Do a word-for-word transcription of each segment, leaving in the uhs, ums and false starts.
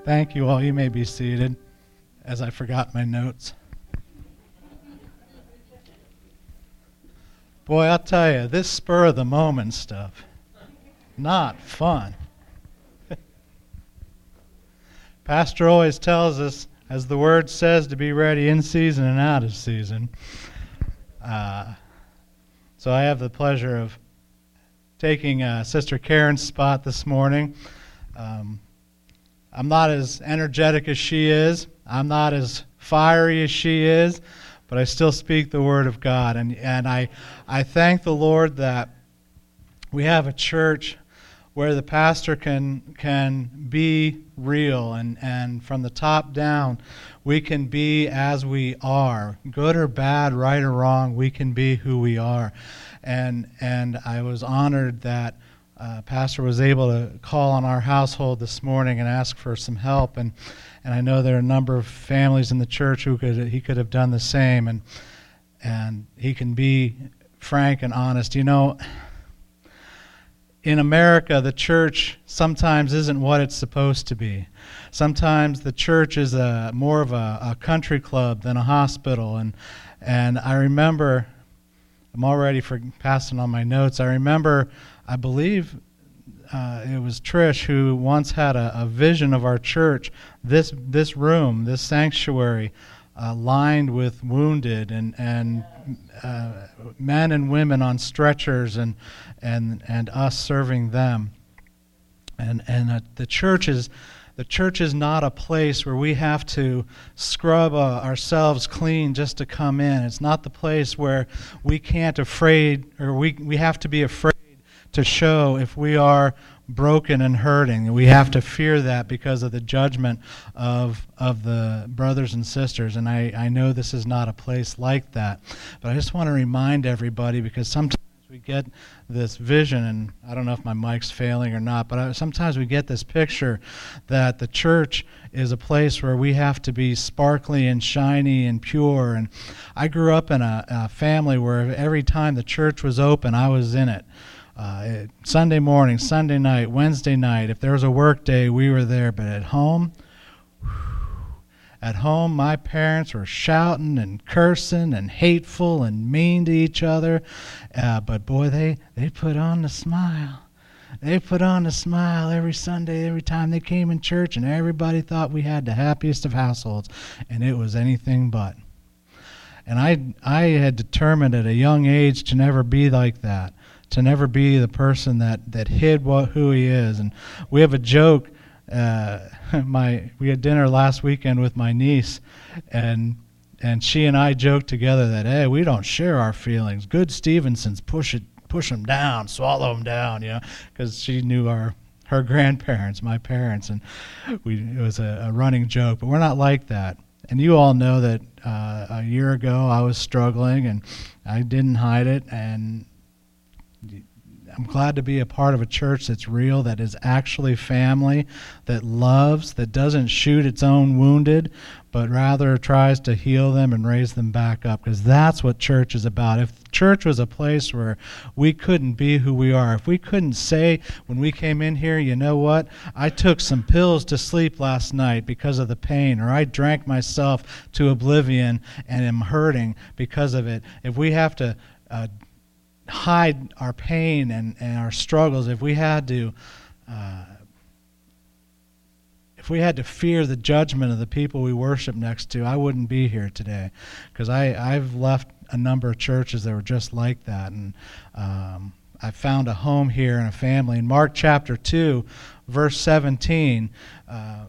Thank you all. You may be seated, as I forgot my notes. Boy, I'll tell you, this spur of the moment stuff, not fun. Pastor always tells us, as the word says, to be ready in season and out of season. Uh, so I have the pleasure of taking uh, Sister Karen's spot this morning. Um, I'm not as energetic as she is. I'm not as fiery as she is, but I still speak the word of God. And, and I, I thank the Lord that we have a church where the pastor can can be real, and, and from the top down, we can be as we are. Good or bad, right or wrong, we can be who we are. And and I was honored that uh, Pastor was able to call on our household this morning and ask for some help. And, and I know there are a number of families in the church who could he could have done the same. And and he can be frank and honest. You know, in America, the church sometimes isn't what it's supposed to be. Sometimes the church is a more of a, a country club than a hospital. And and I remember, I'm already for passing on my notes. I remember, I believe uh, it was Trish who once had a, a vision of our church, this this room, this sanctuary, uh, lined with wounded and and uh, men and women on stretchers, and and and us serving them. And and uh, the church is the church is not a place where we have to scrub uh, ourselves clean just to come in. It's not the place where we can't afraid or we we have to be afraid to show if we are broken and hurting. We have to fear that because of the judgment of of the brothers and sisters. And I, I know this is not a place like that. But I just want to remind everybody, because sometimes we get this vision, and I don't know if my mic's failing or not, but I, sometimes we get this picture that the church is a place where we have to be sparkly and shiny and pure. And I grew up in a, a family where every time the church was open, I was in it. Uh, Sunday morning, Sunday night, Wednesday night. If there was a work day, we were there. But at home, whew, at home, my parents were shouting and cursing and hateful and mean to each other. Uh, but boy, they, they put on the smile. They put on the smile every Sunday, every time they came in church, and everybody thought we had the happiest of households, and it was anything but. And I, I had determined at a young age to never be like that. To never be the person that, that hid what who he is. And we have a joke. Uh, my we had dinner last weekend with my niece, and and she and I joked together that, hey, we don't share our feelings. Good Stevensons push it, push them down, swallow them down, you know, because she knew our her grandparents, my parents, and we it was a, a running joke. But we're not like that. And you all know that uh, a year ago I was struggling, and I didn't hide it, and I'm glad to be a part of a church that's real, that is actually family, that loves, that doesn't shoot its own wounded, but rather tries to heal them and raise them back up, because that's what church is about. If church was a place where we couldn't be who we are, if we couldn't say when we came in here, you know what, I took some pills to sleep last night because of the pain, or I drank myself to oblivion and am hurting because of it. If we have to uh, hide our pain and, and our struggles, if we had to uh, if we had to fear the judgment of the people we worship next to, I wouldn't be here today, because I I've left a number of churches that were just like that, and um, I found a home here and a family. In Mark chapter two, verse seventeen, uh,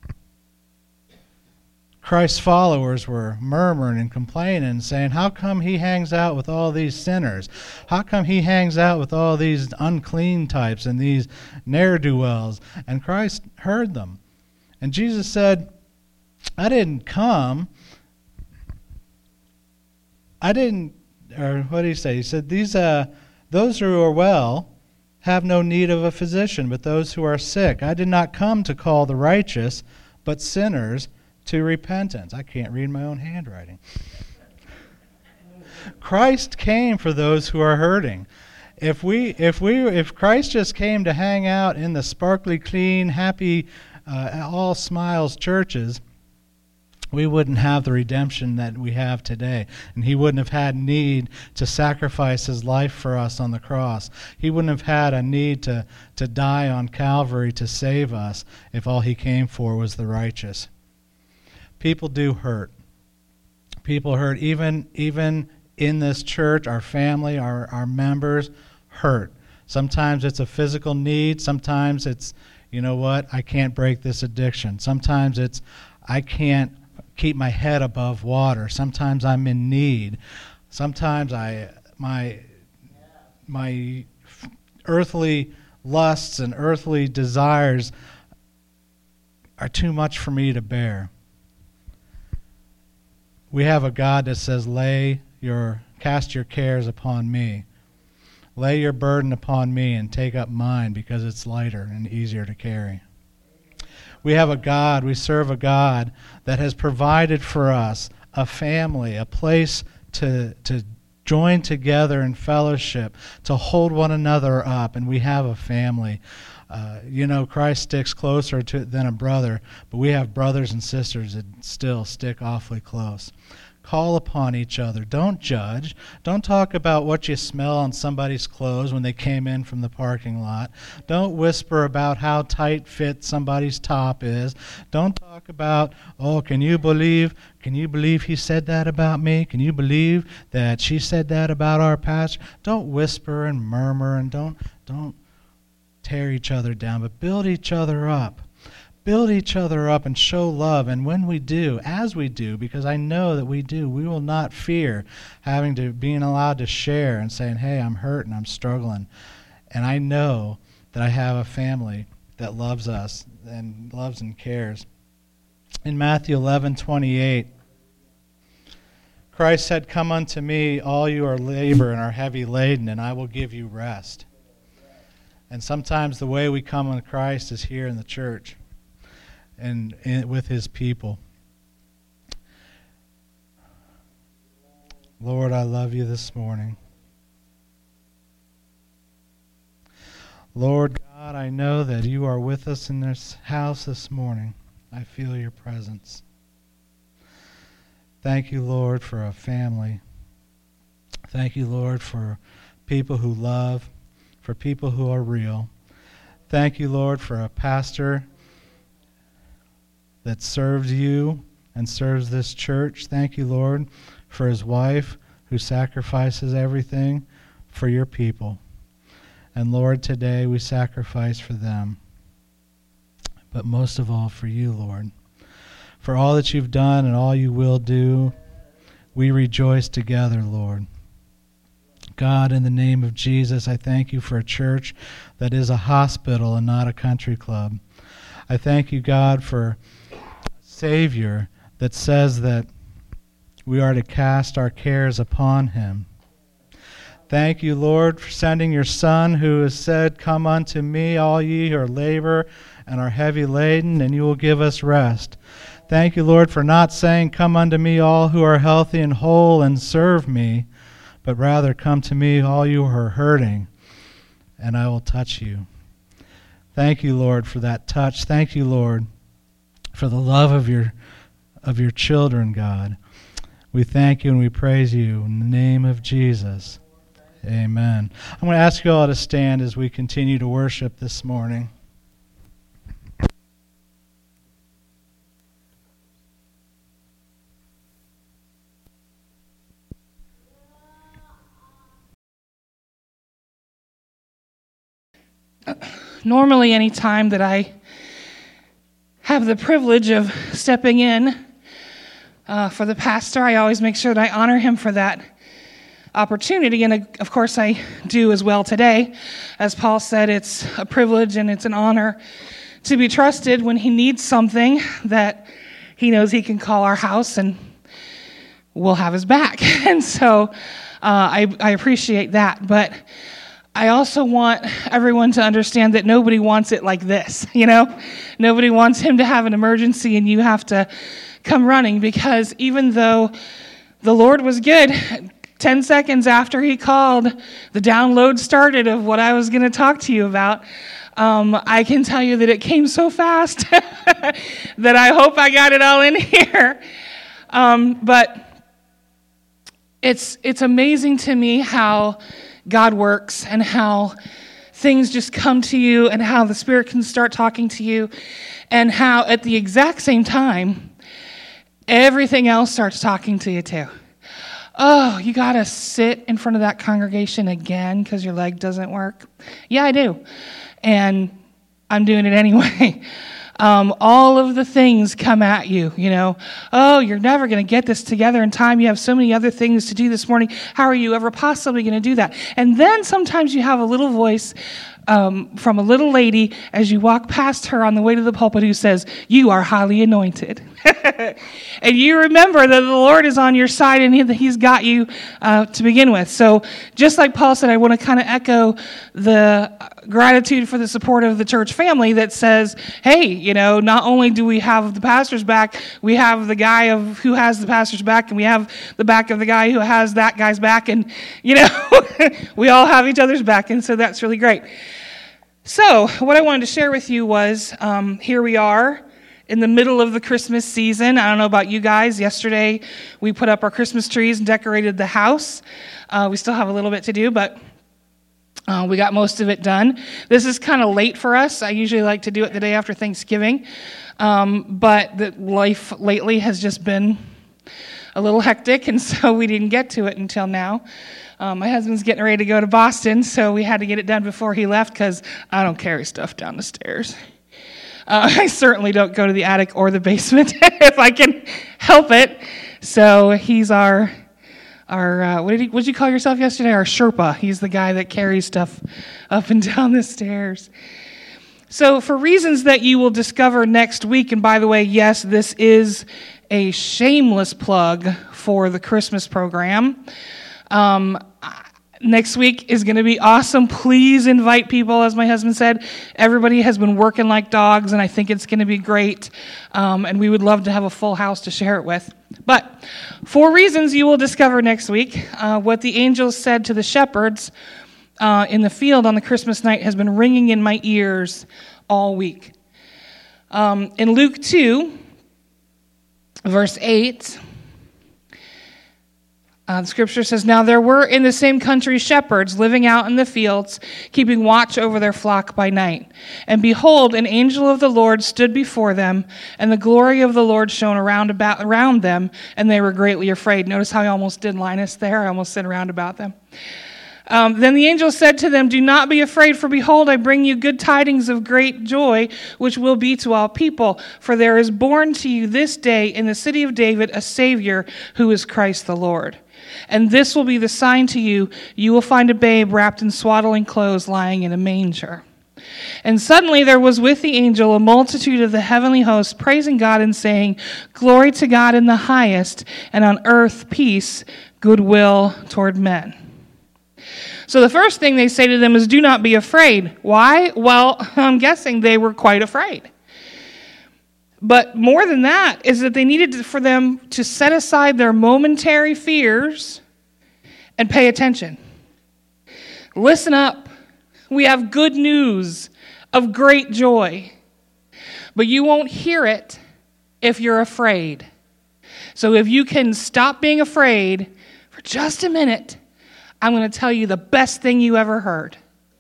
Christ's followers were murmuring and complaining and saying, how come he hangs out with all these sinners? How come he hangs out with all these unclean types and these ne'er-do-wells? And Christ heard them. And Jesus said, I didn't come. I didn't, or what did he say? He said, these, uh, those who are well have no need of a physician, but those who are sick. I did not come to call the righteous, but sinners to repentance. I can't read my own handwriting. Christ came for those who are hurting. If we, if we, if Christ just came to hang out in the sparkly, clean, happy uh, all Smiles churches, we wouldn't have the redemption that we have today. And he wouldn't have had need to sacrifice his life for us on the cross. He wouldn't have had a need to, to die on Calvary to save us if all he came for was the righteous. People do hurt. People hurt. Even, even in this church, our family, our, our members hurt. Sometimes it's a physical need. Sometimes it's, you know what, I can't break this addiction. Sometimes it's, I can't keep my head above water. Sometimes I'm in need. Sometimes I my my earthly lusts and earthly desires are too much for me to bear. We have a God that says, lay your cast your cares upon me. Lay your burden upon me and take up mine, because it's lighter and easier to carry. We have a God, we serve a God that has provided for us a family, a place to to join together in fellowship, to hold one another up, and we have a family. Uh, you know, Christ sticks closer to than a brother, but we have brothers and sisters that still stick awfully close. Call upon each other. Don't judge. Don't talk about what you smell on somebody's clothes when they came in from the parking lot. Don't whisper about how tight fit somebody's top is. Don't talk about, oh, can you believe, can you believe he said that about me? Can you believe that she said that about our pastor? Don't whisper and murmur, and don't don't tear each other down, but build each other up. Build each other up and show love. And when we do, as we do, because I know that we do, we will not fear having to, being allowed to share and saying, hey, I'm hurt and I'm struggling. And I know that I have a family that loves us and loves and cares. In Matthew eleven twenty-eight, Christ said, come unto me, all you are labor and are heavy laden, and I will give you rest. And sometimes the way we come unto Christ is here in the church. And, and with his people. Lord, I love you this morning. Lord God, I know that you are with us in this house this morning. I feel your presence. Thank you, Lord, for a family. Thank you, Lord, for people who love, for people who are real. Thank you, Lord, for a pastor that serves you and serves this church. Thank you, Lord, for his wife who sacrifices everything for your people. And Lord, today we sacrifice for them, but most of all for you, Lord. For all that you've done and all you will do, we rejoice together, Lord. God, in the name of Jesus, I thank you for a church that is a hospital and not a country club. I thank you, God, for Savior that says that we are to cast our cares upon him. Thank you, Lord, for sending your Son, who has said, come unto me, all ye who are labor and are heavy laden, and you will give us rest. Thank you, Lord, for not saying, come unto me, all who are healthy and whole, and serve me, but rather come to me, all you who are hurting, and I will touch you. Thank you, Lord, for that touch. Thank you, Lord, for the love of your of your children, God. We thank you and we praise you in the name of Jesus. Amen. I'm going to ask you all to stand as we continue to worship this morning. Normally, any time that I have the privilege of stepping in uh, for the pastor, I always make sure that I honor him for that opportunity, and of course I do as well today. As Paul said, it's a privilege and it's an honor to be trusted when he needs something that he knows he can call our house and we'll have his back. And so uh, I, I appreciate that, but I also want everyone to understand that nobody wants it like this, you know? Nobody wants him to have an emergency and you have to come running, because even though the Lord was good, ten seconds after he called, the download started of what I was going to talk to you about. Um, I can tell you that it came so fast that I hope I got it all in here. Um, but it's it's amazing to me how God works and how things just come to you and how the Spirit can start talking to you and how at the exact same time, everything else starts talking to you too. Oh, you got to sit in front of that congregation again because your leg doesn't work? Yeah, I do. And I'm doing it anyway. Um, all of the things come at you, you know. Oh, you're never going to get this together in time. You have so many other things to do this morning. How are you ever possibly going to do that? And then sometimes you have a little voice um, from a little lady as you walk past her on the way to the pulpit who says, "You are highly anointed." And you remember that the Lord is on your side and he, He's got you uh, to begin with. So just like Paul said, I want to kind of echo the gratitude for the support of the church family that says, hey, you know, not only do we have the pastor's back, we have the guy of who has the pastor's back, and we have the back of the guy who has that guy's back, and, you know, we all have each other's back, and so that's really great. So what I wanted to share with you was, um, here we are, in the middle of the Christmas season. I don't know about you guys. Yesterday, we put up our Christmas trees and decorated the house. Uh, we still have a little bit to do, but uh, we got most of it done. This is kind of late for us. I usually like to do it the day after Thanksgiving, um, but the life lately has just been a little hectic, and so we didn't get to it until now. Um, my husband's getting ready to go to Boston, so we had to get it done before he left because I don't carry stuff down the stairs. Uh, I certainly don't go to the attic or the basement if I can help it. So he's our, our uh, what did he, what did you call yourself yesterday? Our Sherpa. He's the guy that carries stuff up and down the stairs. So for reasons that you will discover next week, and by the way, yes, this is a shameless plug for the Christmas program. Um, Next week is going to be awesome. Please invite people, as my husband said. Everybody has been working like dogs, and I think it's going to be great. Um, and we would love to have a full house to share it with. But for reasons you will discover next week, uh, what the angels said to the shepherds uh, in the field on the Christmas night has been ringing in my ears all week. Um, in Luke two, verse eight... Uh, the scripture says, "Now there were in the same country shepherds living out in the fields, keeping watch over their flock by night. And behold, an angel of the Lord stood before them, and the glory of the Lord shone around about around them, and they were greatly afraid." Notice how I almost did Linus there. I almost said around about them. Um, then the angel said to them, "Do not be afraid, for behold, I bring you good tidings of great joy, which will be to all people. For there is born to you this day in the city of David a Savior, who is Christ the Lord. And this will be the sign to you. You will find a babe wrapped in swaddling clothes lying in a manger." And suddenly there was with the angel a multitude of the heavenly hosts praising God and saying, "Glory to God in the highest, and on earth peace, goodwill toward men." So the first thing they say to them is, do not be afraid. Why? Well, I'm guessing they were quite afraid. But more than that is that they needed for them to set aside their momentary fears and pay attention. Listen up. We have good news of great joy. But you won't hear it if you're afraid. So if you can stop being afraid for just a minute, I'm going to tell you the best thing you ever heard.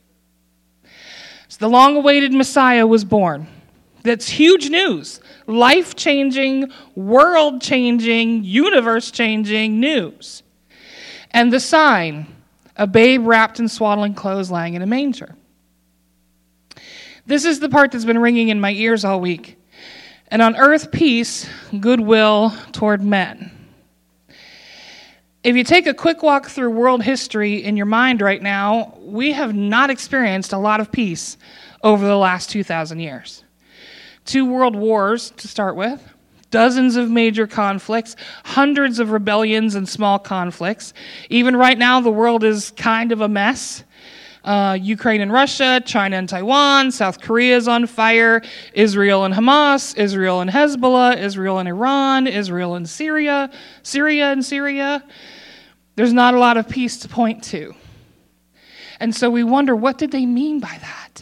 So the long-awaited Messiah was born. That's huge news. Life-changing, world-changing, universe-changing news. And the sign, a babe wrapped in swaddling clothes lying in a manger. This is the part that's been ringing in my ears all week. And on earth, peace, goodwill toward men. If you take a quick walk through world history in your mind right now, we have not experienced a lot of peace over the last two thousand years. Two world wars to start with, dozens of major conflicts, hundreds of rebellions and small conflicts. Even right now, the world is kind of a mess. Uh, Ukraine and Russia, China and Taiwan, South Korea is on fire, Israel and Hamas, Israel and Hezbollah, Israel and Iran, Israel and Syria, Syria and Syria. There's not a lot of peace to point to. And so we wonder, what did they mean by that?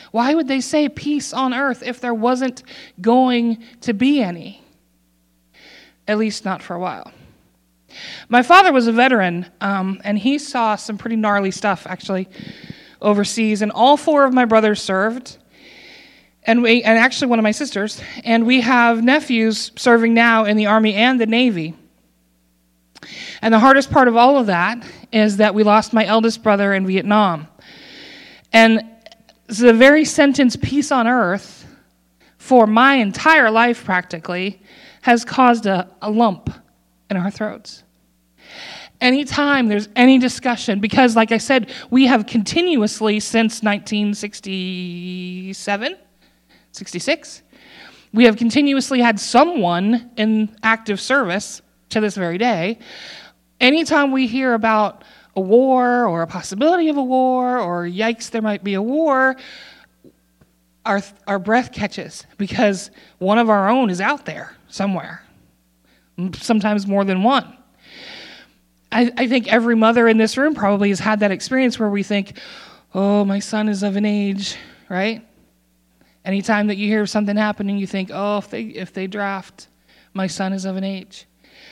Why would they say peace on earth if there wasn't going to be any? At least not for a while. My father was a veteran, um, and he saw some pretty gnarly stuff, actually, overseas. And all four of my brothers served, and we, and actually one of my sisters. And we have nephews serving now in the Army and the Navy. And the hardest part of all of that is that we lost my eldest brother in Vietnam. And the very sentence, peace on earth, for my entire life practically, has caused a, a lump in our throats. Anytime there's any discussion, because like I said, we have continuously since nineteen sixty-seven, sixty-six, we have continuously had someone in active service to this very day. Anytime we hear about a war or a possibility of a war or yikes, there might be a war, our our breath catches because one of our own is out there somewhere, sometimes more than one. I, I think every mother in this room probably has had that experience where we think, oh, my son is of an age, right? Anytime that you hear something happening, you think, oh, if they if they draft, my son is of an age.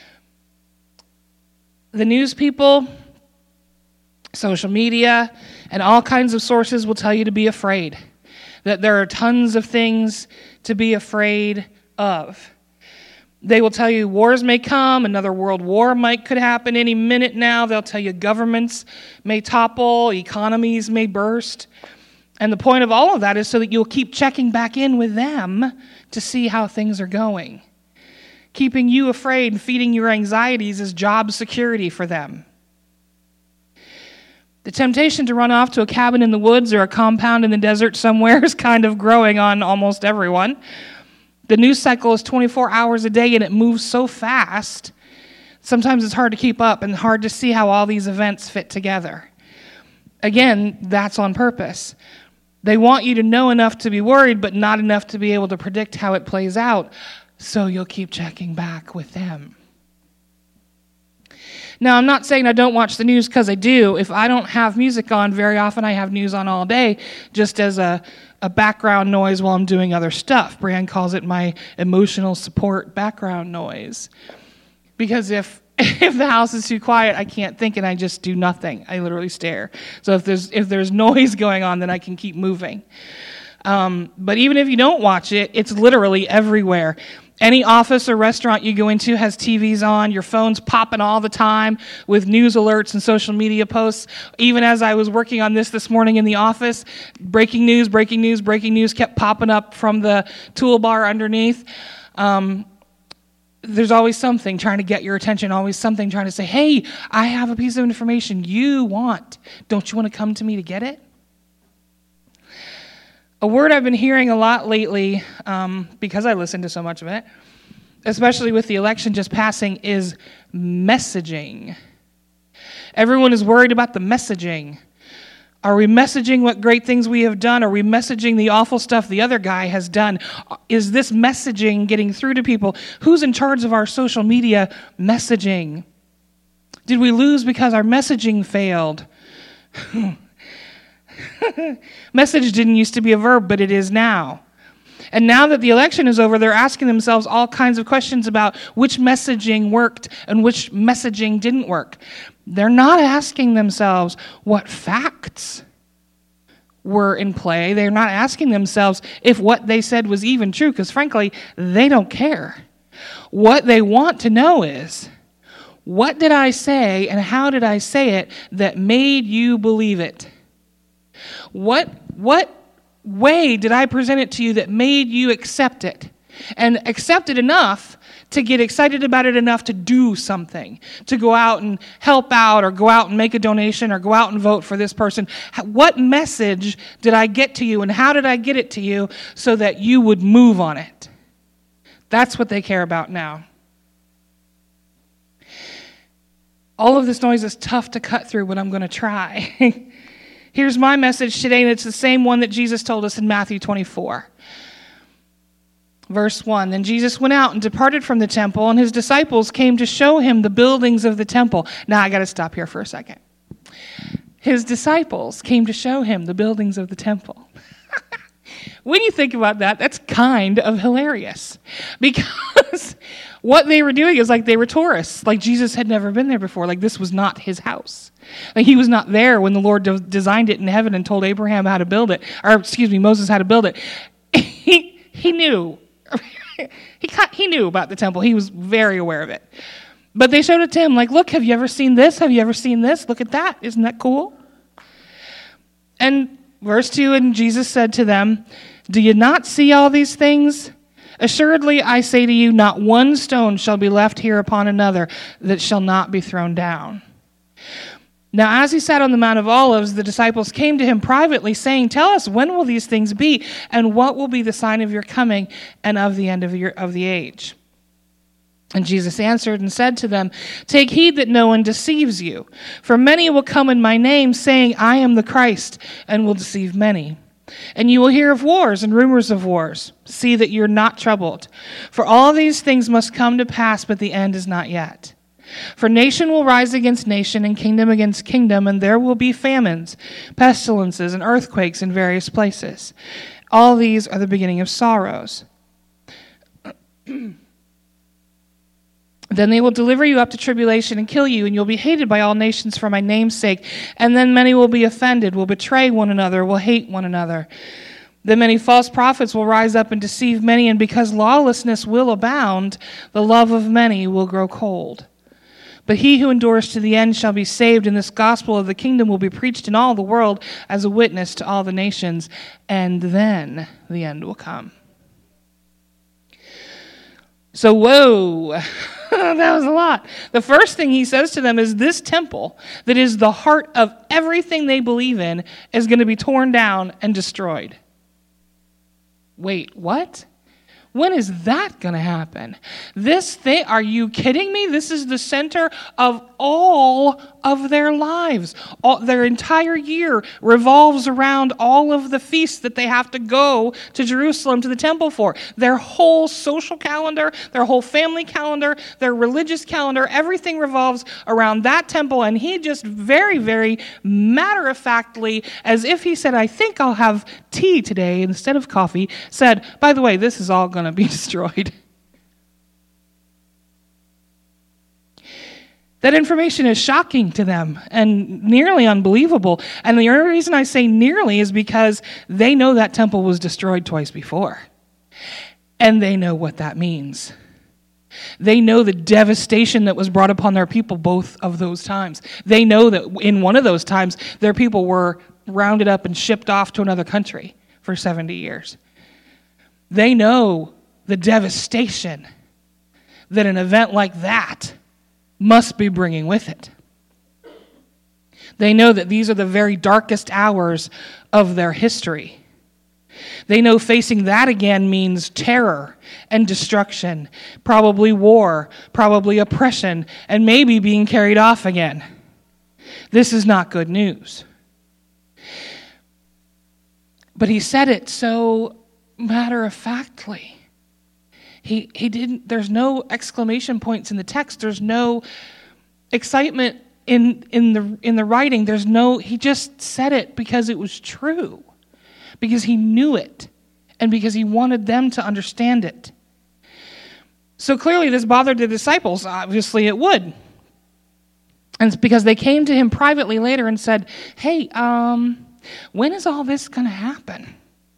The news people, social media, and all kinds of sources will tell you to be afraid, that there are tons of things to be afraid of. They will tell you wars may come, another world war might could happen any minute now. They'll tell you governments may topple, economies may burst. And the point of all of that is so that you'll keep checking back in with them to see how things are going. Keeping you afraid and feeding your anxieties is job security for them. The temptation to run off to a cabin in the woods or a compound in the desert somewhere is kind of growing on almost everyone. The news cycle is twenty-four hours a day, and it moves so fast, sometimes it's hard to keep up and hard to see how all these events fit together. Again, that's on purpose. They want you to know enough to be worried, but not enough to be able to predict how it plays out, so you'll keep checking back with them. Now, I'm not saying I don't watch the news, because I do. If I don't have music on, very often I have news on all day, just as a, a background noise while I'm doing other stuff. Brian calls it my emotional support background noise. Because if if the house is too quiet, I can't think, and I just do nothing. I literally stare. So if there's if there's noise going on, then I can keep moving. Um, but even if you don't watch it, it's literally everywhere. Any office or restaurant you go into has T Vs on. Your phone's popping all the time with news alerts and social media posts. Even as I was working on this this morning in the office, breaking news, breaking news, breaking news kept popping up from the toolbar underneath. Um, there's always something trying to get your attention, always something trying to say, hey, I have a piece of information you want. Don't you want to come to me to get it? A word I've been hearing a lot lately, um, because I listen to so much of it, especially with the election just passing, is messaging. Everyone is worried about the messaging. Are we messaging what great things we have done? Are we messaging the awful stuff the other guy has done? Is this messaging getting through to people? Who's in charge of our social media messaging? Did we lose because our messaging failed? Message didn't used to be a verb, but it is now. And now that the election is over, they're asking themselves all kinds of questions about which messaging worked and which messaging didn't work. They're not asking themselves what facts were in play. They're not asking themselves if what they said was even true, because frankly, they don't care. What they want to know is, what did I say and how did I say it that made you believe it? What what way did I present it to you that made you accept it? And accept it enough to get excited about it enough to do something, to go out and help out or go out and make a donation or go out and vote for this person. What message did I get to you and how did I get it to you so that you would move on it? That's what they care about now. All of this noise is tough to cut through, but I'm going to try. Here's my message today, and it's the same one that Jesus told us in Matthew twenty-four. Verse one, then Jesus went out and departed from the temple, and his disciples came to show him the buildings of the temple. Now, I got to stop here for a second. His disciples came to show him the buildings of the temple. When you think about that, that's kind of hilarious. Because what they were doing is like they were tourists. Like Jesus had never been there before. Like this was not his house. Like he was not there when the Lord de- designed it in heaven and told Abraham how to build it. Or excuse me, Moses how to build it. He, he knew. he, he knew about the temple. He was very aware of it. But they showed it to him like, look, have you ever seen this? Have you ever seen this? Look at that. Isn't that cool? And verse two, and Jesus said to them, do you not see all these things? Assuredly, I say to you, not one stone shall be left here upon another that shall not be thrown down. Now, as he sat on the Mount of Olives, the disciples came to him privately, saying, tell us, when will these things be? And what will be the sign of your coming and of the end of, your, of the age? And Jesus answered and said to them, take heed that no one deceives you. For many will come in my name, saying, I am the Christ, and will deceive many. And you will hear of wars and rumors of wars. See that you're not troubled. For all these things must come to pass, but the end is not yet. For nation will rise against nation, and kingdom against kingdom, and there will be famines, pestilences, and earthquakes in various places. All these are the beginning of sorrows. Then they will deliver you up to tribulation and kill you, and you'll be hated by all nations for my name's sake. And then many will be offended, will betray one another, will hate one another. Then many false prophets will rise up and deceive many, and because lawlessness will abound, the love of many will grow cold. But he who endures to the end shall be saved, and this gospel of the kingdom will be preached in all the world as a witness to all the nations, and then the end will come. So, whoa, that was a lot. The first thing he says to them is this temple that is the heart of everything they believe in is going to be torn down and destroyed. Wait, what? When is that going to happen? This thing, are you kidding me? This is the center of all of their lives. All, their entire year revolves around all of the feasts that they have to go to Jerusalem to the temple for. Their whole social calendar, their whole family calendar, their religious calendar, everything revolves around that temple. And he just very, very matter-of-factly, as if he said, I think I'll have tea today instead of coffee, said, by the way, this is all going to be destroyed. That information is shocking to them and nearly unbelievable. And the only reason I say nearly is because they know that temple was destroyed twice before. And they know what that means. They know the devastation that was brought upon their people both of those times. They know that in one of those times, their people were rounded up and shipped off to another country for seventy years. They know the devastation that an event like that must be bringing with it. They know that these are the very darkest hours of their history. They know facing that again means terror and destruction, probably war, probably oppression, and maybe being carried off again. This is not good news. But he said it so matter-of-factly. He he didn't, there's no exclamation points in the text. There's no excitement in in the in the writing. There's no, he just said it because it was true. Because he knew it. And because he wanted them to understand it. So clearly this bothered the disciples. Obviously it would. And it's because they came to him privately later and said, hey, um, when is all this going to happen?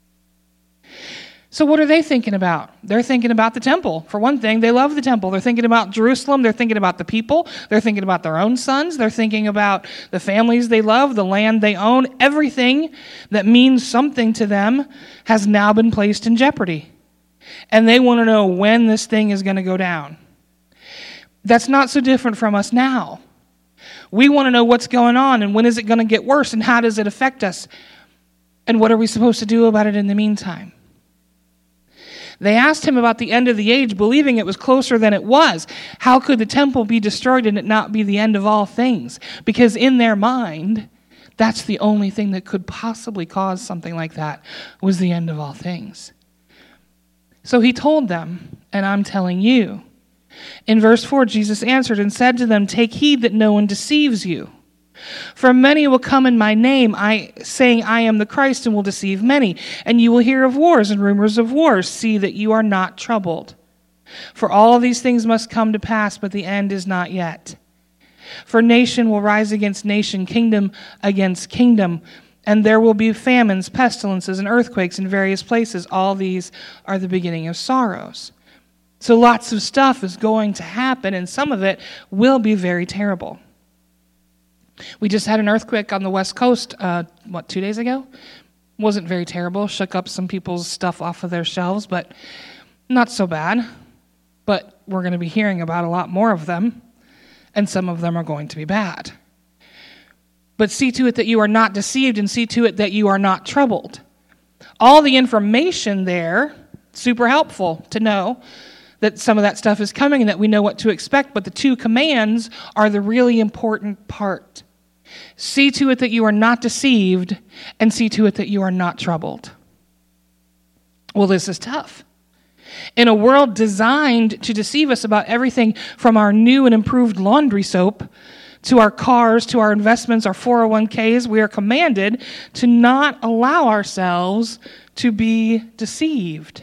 So what are they thinking about? They're thinking about the temple. For one thing, they love the temple. They're thinking about Jerusalem. They're thinking about the people. They're thinking about their own sons. They're thinking about the families they love, the land they own. Everything that means something to them has now been placed in jeopardy. And they want to know when this thing is going to go down. That's not so different from us now. We want to know what's going on and when is it going to get worse and how does it affect us? And what are we supposed to do about it in the meantime? They asked him about the end of the age, believing it was closer than it was. How could the temple be destroyed and it not be the end of all things? Because in their mind, that's the only thing that could possibly cause something like that, was the end of all things. So he told them, and I'm telling you. In verse four, Jesus answered and said to them, take heed that no one deceives you. For many will come in my name, I saying, I am the Christ, and will deceive many. And you will hear of wars and rumors of wars. See that you are not troubled. For all of these things must come to pass, but the end is not yet. For nation will rise against nation, kingdom against kingdom, and there will be famines, pestilences, and earthquakes in various places. All these are the beginning of sorrows. So lots of stuff is going to happen, and some of it will be very terrible. We just had an earthquake on the West Coast, uh, what, two days ago? Wasn't very terrible. Shook up some people's stuff off of their shelves, but not so bad. But we're going to be hearing about a lot more of them, and some of them are going to be bad. But see to it that you are not deceived, and see to it that you are not troubled. All the information there, super helpful to know that some of that stuff is coming and that we know what to expect, but the two commands are the really important part. See to it that you are not deceived, and see to it that you are not troubled. Well, this is tough. In a world designed to deceive us about everything from our new and improved laundry soap to our cars, to our investments, our four oh one k's, we are commanded to not allow ourselves to be deceived.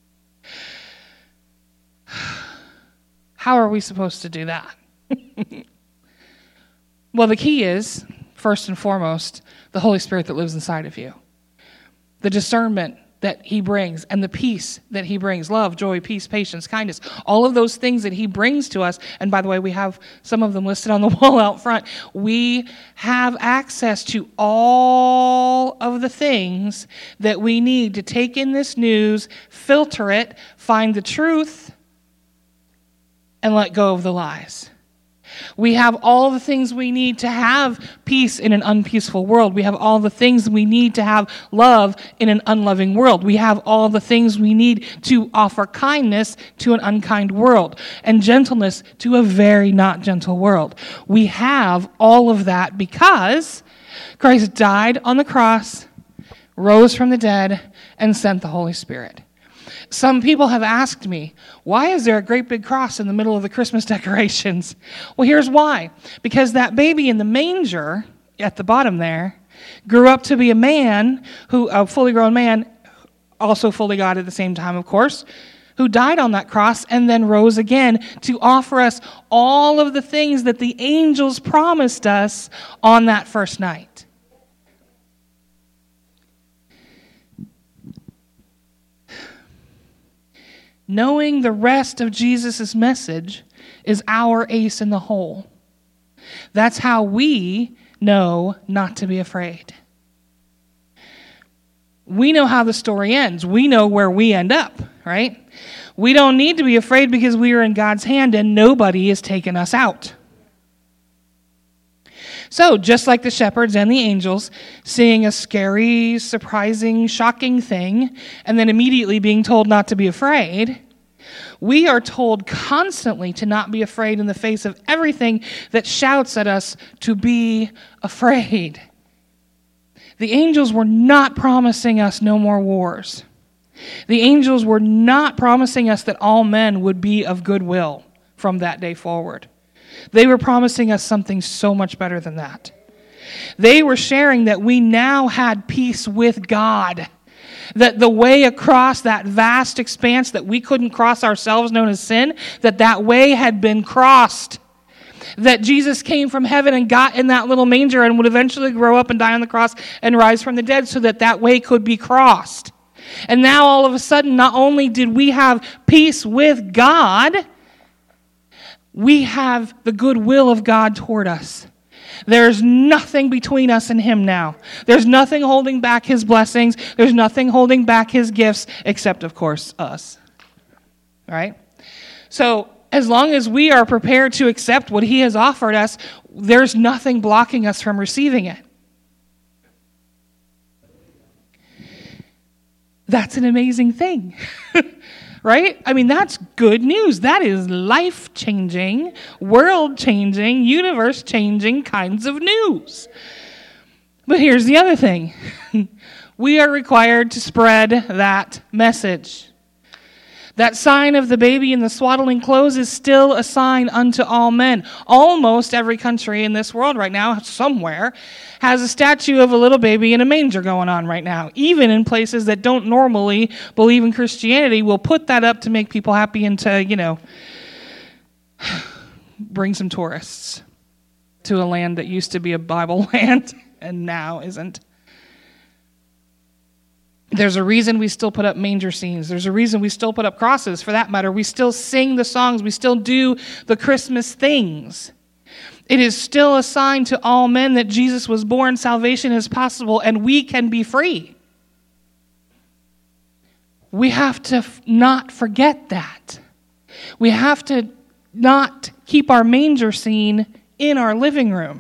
How are we supposed to do that? Well, the key is, first and foremost, the Holy Spirit that lives inside of you. The discernment that he brings and the peace that he brings. Love, joy, peace, patience, kindness. All of those things that he brings to us. And by the way, we have some of them listed on the wall out front. We have access to all of the things that we need to take in this news, filter it, find the truth, and let go of the lies. We have all the things we need to have peace in an unpeaceful world. We have all the things we need to have love in an unloving world. We have all the things we need to offer kindness to an unkind world and gentleness to a very not gentle world. We have all of that because Christ died on the cross, rose from the dead, and sent the Holy Spirit. Some people have asked me, why is there a great big cross in the middle of the Christmas decorations? Well, here's why. Because that baby in the manger at the bottom there grew up to be a man, who a fully grown man, also fully God at the same time, of course, who died on that cross and then rose again to offer us all of the things that the angels promised us on that first night. Knowing the rest of Jesus' message is our ace in the hole. That's how we know not to be afraid. We know how the story ends. We know where we end up, right? We don't need to be afraid because we are in God's hand and nobody is taking us out. So, just like the shepherds and the angels, seeing a scary, surprising, shocking thing, and then immediately being told not to be afraid, we are told constantly to not be afraid in the face of everything that shouts at us to be afraid. The angels were not promising us no more wars. The angels were not promising us that all men would be of goodwill from that day forward. They were promising us something so much better than that. They were sharing that we now had peace with God. That the way across that vast expanse that we couldn't cross ourselves, known as sin, that that way had been crossed. That Jesus came from heaven and got in that little manger and would eventually grow up and die on the cross and rise from the dead so that that way could be crossed. And now all of a sudden, not only did we have peace with God, we have the goodwill of God toward us. There's nothing between us and him now. There's nothing holding back his blessings. There's nothing holding back his gifts, except, of course, us. Right? So, as long as we are prepared to accept what he has offered us, there's nothing blocking us from receiving it. That's an amazing thing. Right? I mean, that's good news. That is life-changing, world-changing, universe-changing kinds of news. But here's the other thing. We are required to spread that message. That sign of the baby in the swaddling clothes is still a sign unto all men. Almost every country in this world right now, somewhere, has a statue of a little baby in a manger going on right now. Even in places that don't normally believe in Christianity, will put that up to make people happy and to, you know, bring some tourists to a land that used to be a Bible land and now isn't. There's a reason we still put up manger scenes. There's a reason we still put up crosses. For that matter, we still sing the songs. We still do the Christmas things. It is still a sign to all men that Jesus was born, salvation is possible, and we can be free. We have to f- not forget that. We have to not keep our manger scene in our living room.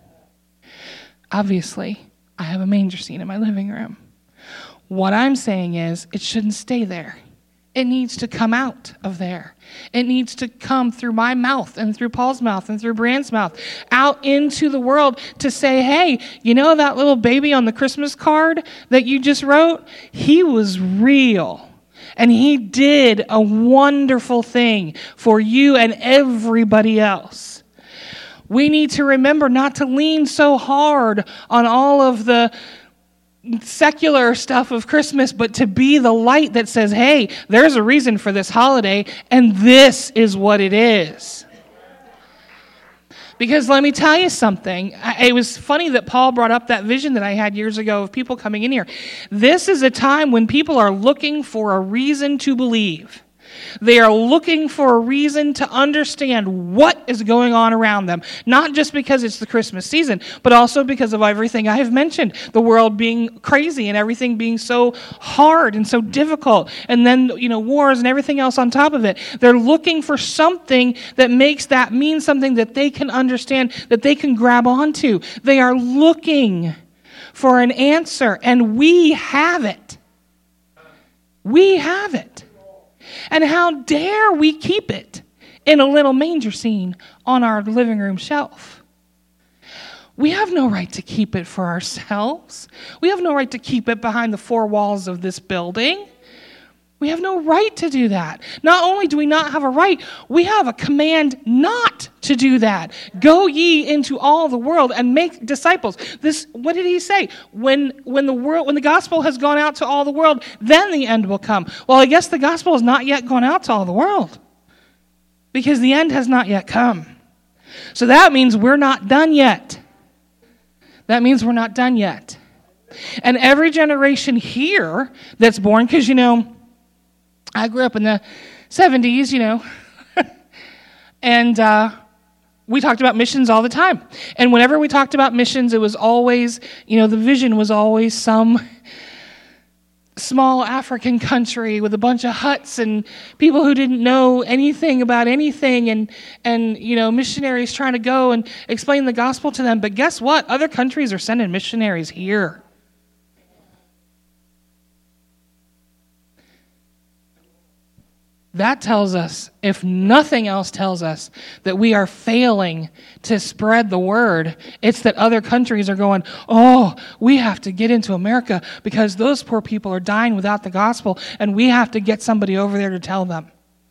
Obviously, I have a manger scene in my living room. What I'm saying is, it shouldn't stay there. It needs to come out of there. It needs to come through my mouth and through Paul's mouth and through Brian's mouth out into the world to say, hey, you know that little baby on the Christmas card that you just wrote? He was real. And he did a wonderful thing for you and everybody else. We need to remember not to lean so hard on all of the secular stuff of Christmas, but to be the light that says, hey, there's a reason for this holiday, and this is what it is. Because let me tell you something. It was funny that Paul brought up that vision that I had years ago of people coming in here. This is a time when people are looking for a reason to believe. They are looking for a reason to understand what is going on around them. Not just because it's the Christmas season, but also because of everything I have mentioned. The world being crazy and everything being so hard and so difficult. And then, you know, wars and everything else on top of it. They're looking for something that makes that mean something that they can understand, that they can grab onto. They are looking for an answer, and we have it. We have it. And how dare we keep it in a little manger scene on our living room shelf? We have no right to keep it for ourselves. We have no right to keep it behind the four walls of this building. We have no right to do that. Not only do we not have a right, we have a command not to do that. Go ye into all the world and make disciples. This, what did he say? When when the world, when the gospel has gone out to all the world, then the end will come. Well, I guess the gospel has not yet gone out to all the world because the end has not yet come. So that means we're not done yet. That means we're not done yet. And every generation here that's born, because you know, I grew up in the seventies, you know, and uh, we talked about missions all the time. And whenever we talked about missions, it was always, you know, the vision was always some small African country with a bunch of huts and people who didn't know anything about anything and, and you know, missionaries trying to go and explain the gospel to them. But guess what? Other countries are sending missionaries here. That tells us, if nothing else tells us, that we are failing to spread the word. It's that other countries are going, oh, we have to get into America because those poor people are dying without the gospel, and we have to get somebody over there to tell them.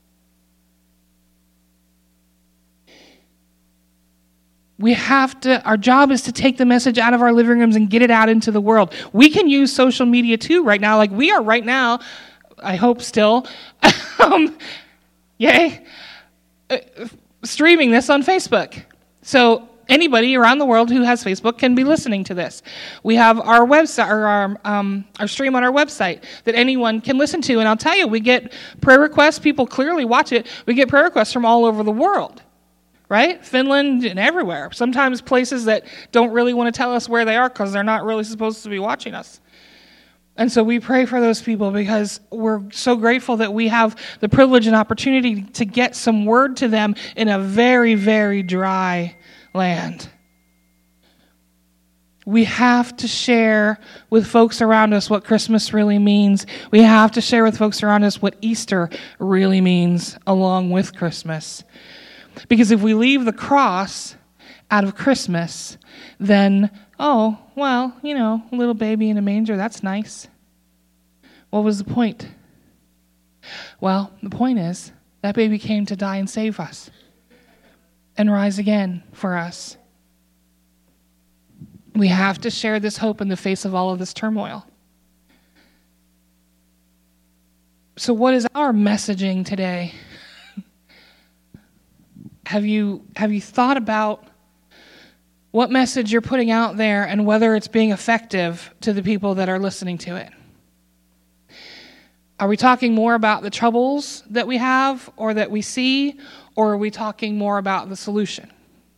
We have to, our job is to take the message out of our living rooms and get it out into the world. We can use social media too right now, like we are right now. I hope still, um, yay, uh, streaming this on Facebook. So anybody around the world who has Facebook can be listening to this. We have our website, or our, um, our stream on our website that anyone can listen to. And I'll tell you, we get prayer requests. People clearly watch it. We get prayer requests from all over the world, right? Finland and everywhere. Sometimes places that don't really want to tell us where they are because they're not really supposed to be watching us. And so we pray for those people because we're so grateful that we have the privilege and opportunity to get some word to them in a very, very dry land. We have to share with folks around us what Christmas really means. We have to share with folks around us what Easter really means along with Christmas. Because if we leave the cross out of Christmas, then, oh, well, you know, a little baby in a manger, that's nice. What was the point? Well, the point is, that baby came to die and save us and rise again for us. We have to share this hope in the face of all of this turmoil. So what is our messaging today? Have you have you thought about what message you're putting out there and whether it's being effective to the people that are listening to it? Are we talking more about the troubles that we have or that we see, or are we talking more about the solution?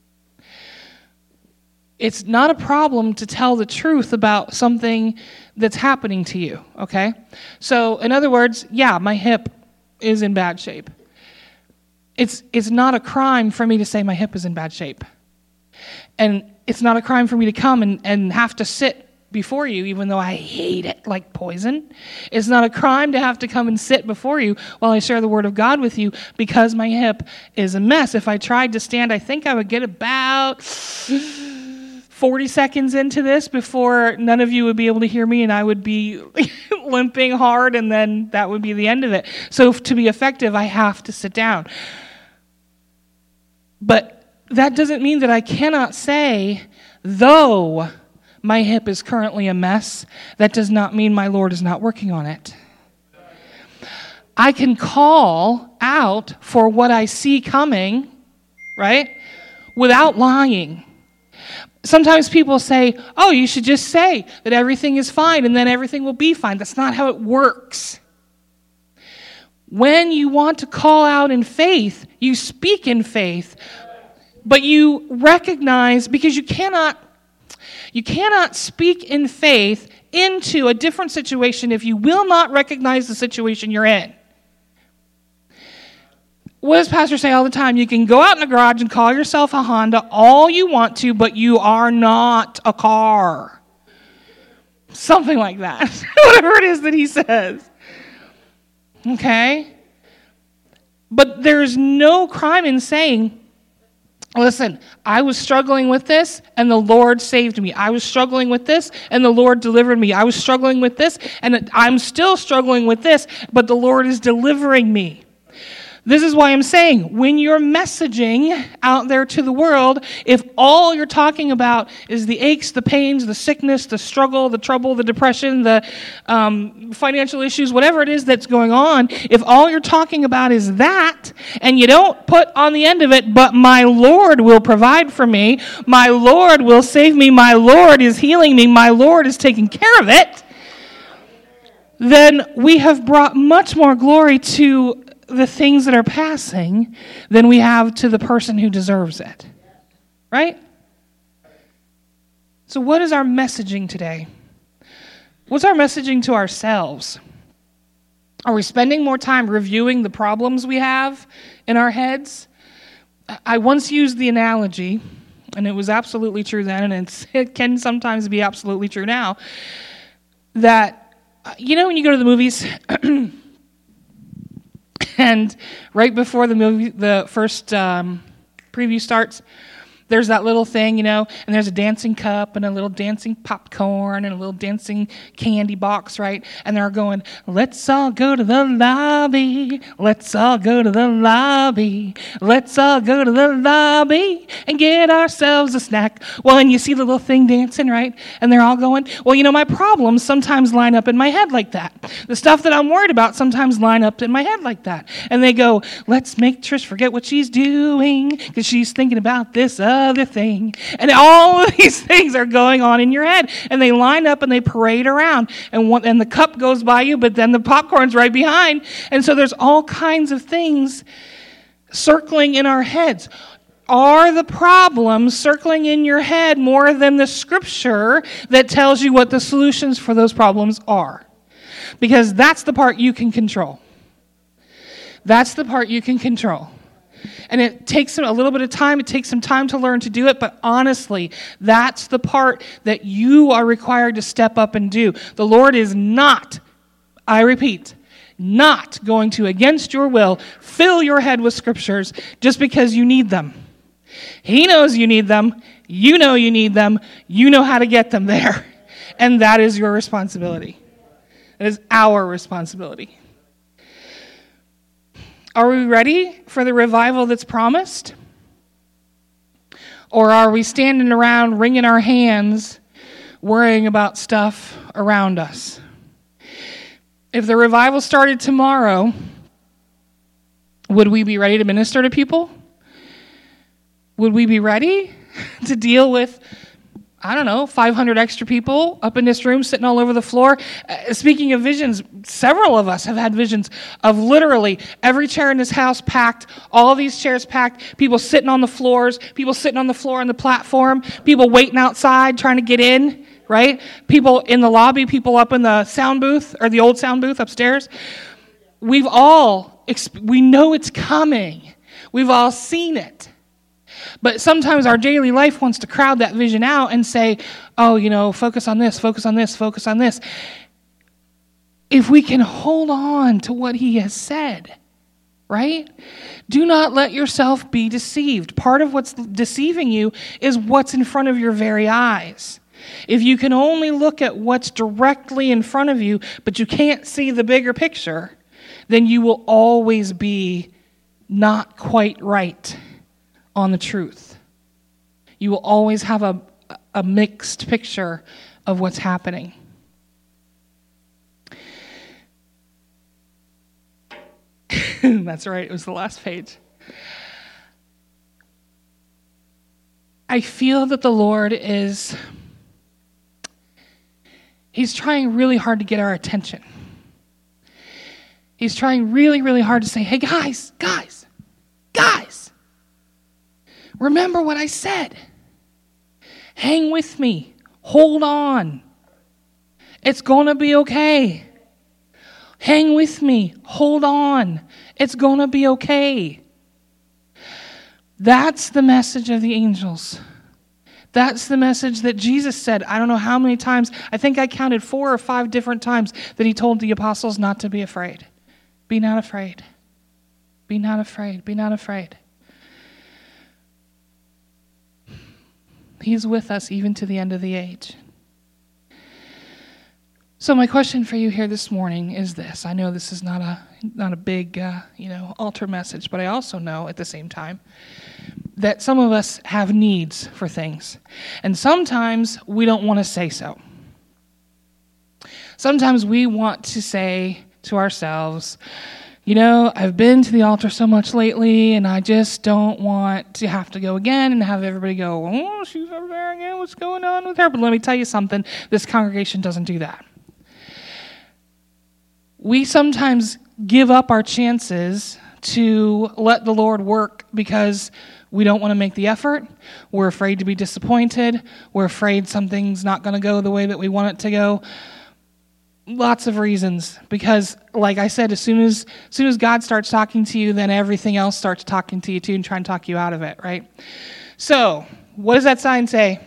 It's not a problem to tell the truth about something that's happening to you, okay? So, in other words, yeah, my hip is in bad shape. It's it's not a crime for me to say my hip is in bad shape. And it's not a crime for me to come and, and have to sit before you, even though I hate it like poison. It's not a crime to have to come and sit before you while I share the Word of God with you because my hip is a mess. If I tried to stand, I think I would get about forty seconds into this before none of you would be able to hear me and I would be limping hard, and then that would be the end of it. So to be effective, I have to sit down. But that doesn't mean that I cannot say, though my hip is currently a mess, that does not mean my Lord is not working on it. I can call out for what I see coming, right, without lying. Sometimes people say, oh, you should just say that everything is fine and then everything will be fine. That's not how it works. When you want to call out in faith, you speak in faith, but you recognize, because you cannot, you cannot speak in faith into a different situation if you will not recognize the situation you're in. What does Pastor say all the time? You can go out in the garage and call yourself a Honda all you want to, but you are not a car. Something like that. Whatever it is that he says. Okay? But there's no crime in saying, listen, I was struggling with this, and the Lord saved me. I was struggling with this, and the Lord delivered me. I was struggling with this, and I'm still struggling with this, but the Lord is delivering me. This is why I'm saying, when you're messaging out there to the world, if all you're talking about is the aches, the pains, the sickness, the struggle, the trouble, the depression, the um, financial issues, whatever it is that's going on, if all you're talking about is that, and you don't put on the end of it, but my Lord will provide for me, my Lord will save me, my Lord is healing me, my Lord is taking care of it, then we have brought much more glory to the things that are passing than we have to the person who deserves it. Right? So what is our messaging today? What's our messaging to ourselves? Are we spending more time reviewing the problems we have in our heads? I once used the analogy, and it was absolutely true then, and it's, it can sometimes be absolutely true now, that, you know, when you go to the movies, and right before the movie, the first um, preview starts, there's that little thing, you know, and there's a dancing cup and a little dancing popcorn and a little dancing candy box, right? And they're going, let's all go to the lobby. Let's all go to the lobby. Let's all go to the lobby and get ourselves a snack. Well, and you see the little thing dancing, right? And they're all going, well, you know, my problems sometimes line up in my head like that. The stuff that I'm worried about sometimes line up in my head like that. And they go, let's make Trish forget what she's doing because she's thinking about this other thing. And all of these things are going on in your head. And they line up and they parade around. And one, and the cup goes by you, but then the popcorn's right behind. And so there's all kinds of things circling in our heads. Are the problems circling in your head more than the scripture that tells you what the solutions for those problems are? Because that's the part you can control. That's the part you can control. And it takes a little bit of time. It takes some time to learn to do it. But honestly, that's the part that you are required to step up and do. The Lord is not, I repeat, not going to, against your will, fill your head with scriptures just because you need them. He knows you need them. You know you need them. You know how to get them there. And that is your responsibility. That is our responsibility. Are we ready for the revival that's promised? Or are we standing around wringing our hands, worrying about stuff around us? If the revival started tomorrow, would we be ready to minister to people? Would we be ready to deal with, I don't know, five hundred extra people up in this room sitting all over the floor? Uh, speaking of visions, several of us have had visions of literally every chair in this house packed, all of these chairs packed, people sitting on the floors, people sitting on the floor on the platform, people waiting outside trying to get in, right? People in the lobby, people up in the sound booth, or the old sound booth upstairs. We've all, we know it's coming. We've all seen it. But sometimes our daily life wants to crowd that vision out and say, oh, you know, focus on this, focus on this, focus on this. If we can hold on to what he has said, right? Do not let yourself be deceived. Part of what's deceiving you is what's in front of your very eyes. If you can only look at what's directly in front of you, but you can't see the bigger picture, then you will always be not quite right on the truth. You will always have a, a mixed picture of what's happening. That's right, it was the last page. I feel that the Lord is, he's trying really hard to get our attention. He's trying really, really hard to say, hey guys, guys, guys, remember what I said. Hang with me. Hold on. It's going to be okay. Hang with me. Hold on. It's going to be okay. That's the message of the angels. That's the message that Jesus said. I don't know how many times. I think I counted four or five different times that he told the apostles not to be afraid. Be not afraid. Be not afraid. Be not afraid. He's with us even to the end of the age. So my question for you here this morning is this. I know this is not a not a big, uh, you know, altar message, but I also know at the same time that some of us have needs for things. And sometimes we don't want to say so. Sometimes we want to say to ourselves, you know, I've been to the altar so much lately, and I just don't want to have to go again and have everybody go, oh, she's over there again, what's going on with her? But let me tell you something, this congregation doesn't do that. We sometimes give up our chances to let the Lord work because we don't want to make the effort. We're afraid to be disappointed. We're afraid something's not going to go the way that we want it to go. Lots of reasons, because like I said, as soon as, as soon as God starts talking to you, then everything else starts talking to you too and trying to talk you out of it, right? So, what does that sign say?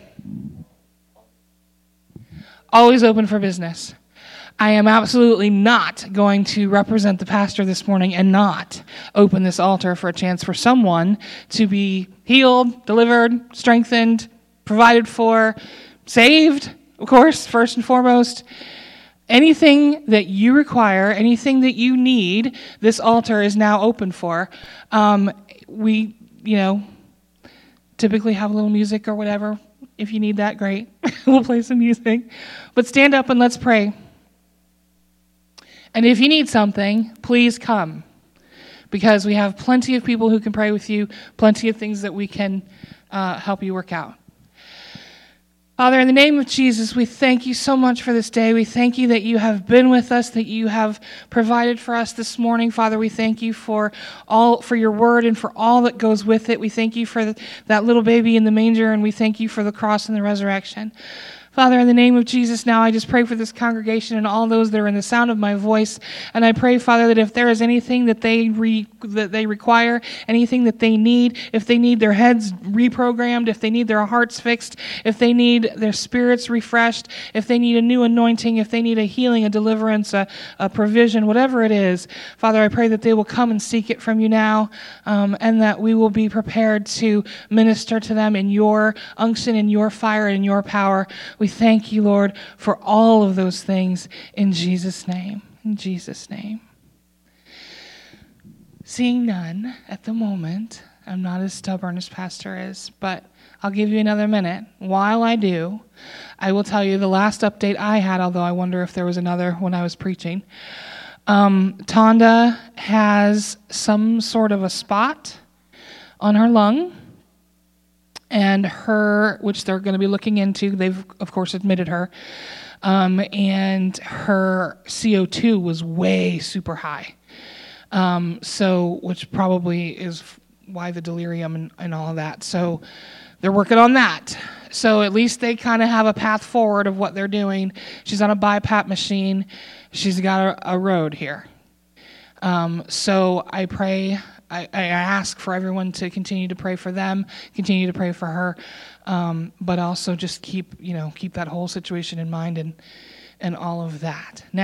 Always open for business. I am absolutely not going to represent the pastor this morning and not open this altar for a chance for someone to be healed, delivered, strengthened, provided for, saved, of course, first and foremost. Anything that you require, anything that you need, this altar is now open for. Um, we, you know, typically have a little music or whatever. If you need that, great. We'll play some music. But stand up and let's pray. And if you need something, please come. Because we have plenty of people who can pray with you, plenty of things that we can uh, help you work out. Father, in the name of Jesus, we thank you so much for this day. We thank you that you have been with us, that you have provided for us this morning. Father, we thank you for all for your word and for all that goes with it. We thank you for the, that little baby in the manger, and we thank you for the cross and the resurrection. Father, in the name of Jesus, now I just pray for this congregation and all those that are in the sound of my voice. And I pray, Father, that if there is anything that they re, that they require, anything that they need, if they need their heads reprogrammed, if they need their hearts fixed, if they need their spirits refreshed, if they need a new anointing, if they need a healing, a deliverance, a, a provision, whatever it is, Father, I pray that they will come and seek it from you now, um, and that we will be prepared to minister to them in your unction, in your fire, and in your power. We thank you, Lord, for all of those things in Jesus' name. In Jesus' name. Seeing none at the moment, I'm not as stubborn as Pastor is, but I'll give you another minute. While I do, I will tell you the last update I had, although I wonder if there was another when I was preaching. Um, Tonda has some sort of a spot on her lung, and her, which they're going to be looking into, they've, of course, admitted her, um, and her C O two was way super high. Um, so, which probably is why the delirium and, and all of that. So they're working on that. So at least they kind of have a path forward of what they're doing. She's on a BiPAP machine. She's got a, a road here. Um, so I pray, I, I ask for everyone to continue to pray for them, continue to pray for her, um, but also just keep, you know, keep that whole situation in mind and, and all of that. Now,